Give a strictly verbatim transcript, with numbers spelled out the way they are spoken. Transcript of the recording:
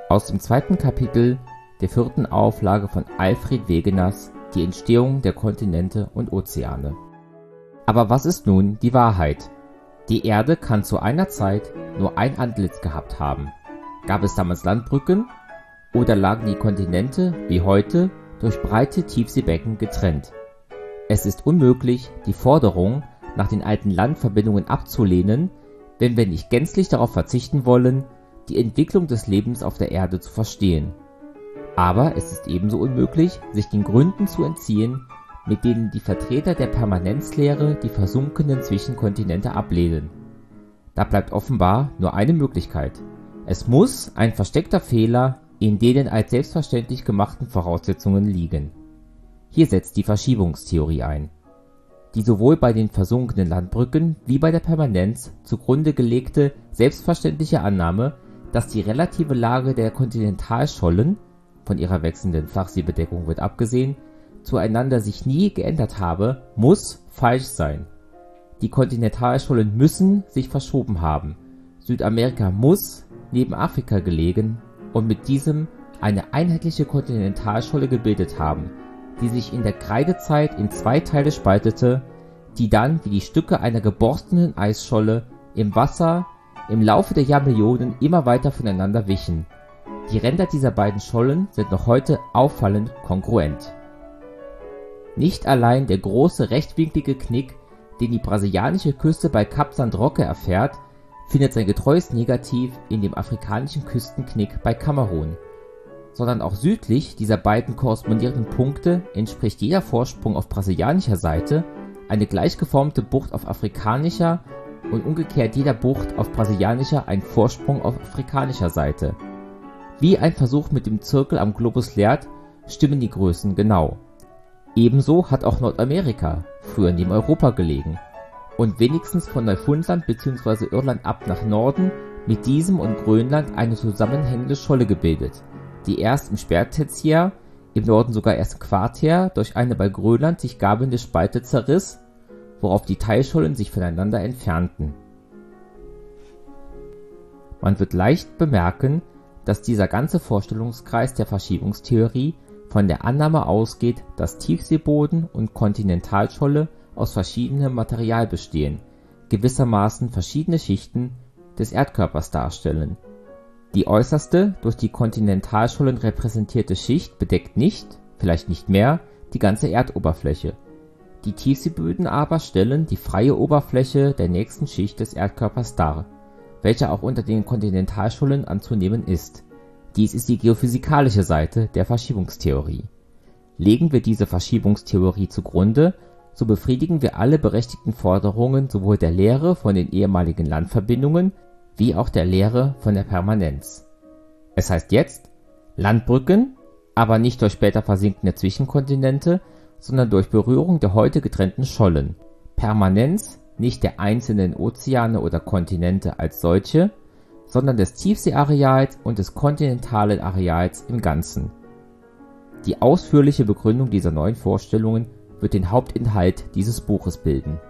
Aus dem zweiten Kapitel der vierten Auflage von Alfred Wegeners Die Entstehung der Kontinente und Ozeane. Aber was ist nun die Wahrheit? Die Erde kann zu einer Zeit nur ein Antlitz gehabt haben. Gab es damals Landbrücken? Oder lagen die Kontinente, wie heute, durch breite Tiefseebecken getrennt? Es ist unmöglich, die Forderung nach den alten Landverbindungen abzulehnen, wenn wir nicht gänzlich darauf verzichten wollen, die Entwicklung des Lebens auf der Erde zu verstehen. Aber es ist ebenso unmöglich, sich den Gründen zu entziehen, mit denen die Vertreter der Permanenzlehre die versunkenen Zwischenkontinente ablehnen. Da bleibt offenbar nur eine Möglichkeit. Es muss ein versteckter Fehler in denen als selbstverständlich gemachten Voraussetzungen liegen. Hier setzt die Verschiebungstheorie ein. Die sowohl bei den versunkenen Landbrücken wie bei der Permanenz zugrunde gelegte selbstverständliche Annahme, dass die relative Lage der Kontinentalschollen, von ihrer wechselnden Flachseebedeckung wird abgesehen, zueinander sich nie geändert habe, muss falsch sein. Die Kontinentalschollen müssen sich verschoben haben. Südamerika muss neben Afrika gelegen und mit diesem eine einheitliche Kontinentalscholle gebildet haben, die sich in der Kreidezeit in zwei Teile spaltete, die dann wie die Stücke einer geborstenen Eisscholle im Wasser im Laufe der Jahrmillionen immer weiter voneinander wichen. Die Ränder dieser beiden Schollen sind noch heute auffallend kongruent. Nicht allein der große rechtwinklige Knick, den die brasilianische Küste bei Kap San Roque erfährt, findet sein getreues Negativ in dem afrikanischen Küstenknick bei Kamerun, sondern auch südlich dieser beiden korrespondierenden Punkte entspricht jeder Vorsprung auf brasilianischer Seite eine gleichgeformte Bucht auf afrikanischer und umgekehrt jeder Bucht auf brasilianischer ein Vorsprung auf afrikanischer Seite. Wie ein Versuch mit dem Zirkel am Globus lehrt, stimmen die Größen genau. Ebenso hat auch Nordamerika früher neben Europa gelegen und wenigstens von Neufundland bzw. Irland ab nach Norden mit diesem und Grönland eine zusammenhängende Scholle gebildet, die erst im Spättertiär, im Norden sogar erst im Quartär, durch eine bei Grönland sich gabelnde Spalte zerriss, worauf die Teilschollen sich voneinander entfernten. Man wird leicht bemerken, dass dieser ganze Vorstellungskreis der Verschiebungstheorie von der Annahme ausgeht, dass Tiefseeboden und Kontinentalscholle aus verschiedenem Material bestehen, gewissermaßen verschiedene Schichten des Erdkörpers darstellen. Die äußerste, durch die Kontinentalschollen repräsentierte Schicht bedeckt nicht, vielleicht nicht mehr, die ganze Erdoberfläche. Die Tiefseeböden aber stellen die freie Oberfläche der nächsten Schicht des Erdkörpers dar, welcher auch unter den Kontinentalschollen anzunehmen ist. Dies ist die geophysikalische Seite der Verschiebungstheorie. Legen wir diese Verschiebungstheorie zugrunde, so befriedigen wir alle berechtigten Forderungen sowohl der Lehre von den ehemaligen Landverbindungen wie auch der Lehre von der Permanenz. Es heißt jetzt, Landbrücken, aber nicht durch später versinkende Zwischenkontinente, sondern durch Berührung der heute getrennten Schollen. Permanenz, nicht der einzelnen Ozeane oder Kontinente als solche, sondern des Tiefseeareals und des kontinentalen Areals im Ganzen. Die ausführliche Begründung dieser neuen Vorstellungen wird den Hauptinhalt dieses Buches bilden.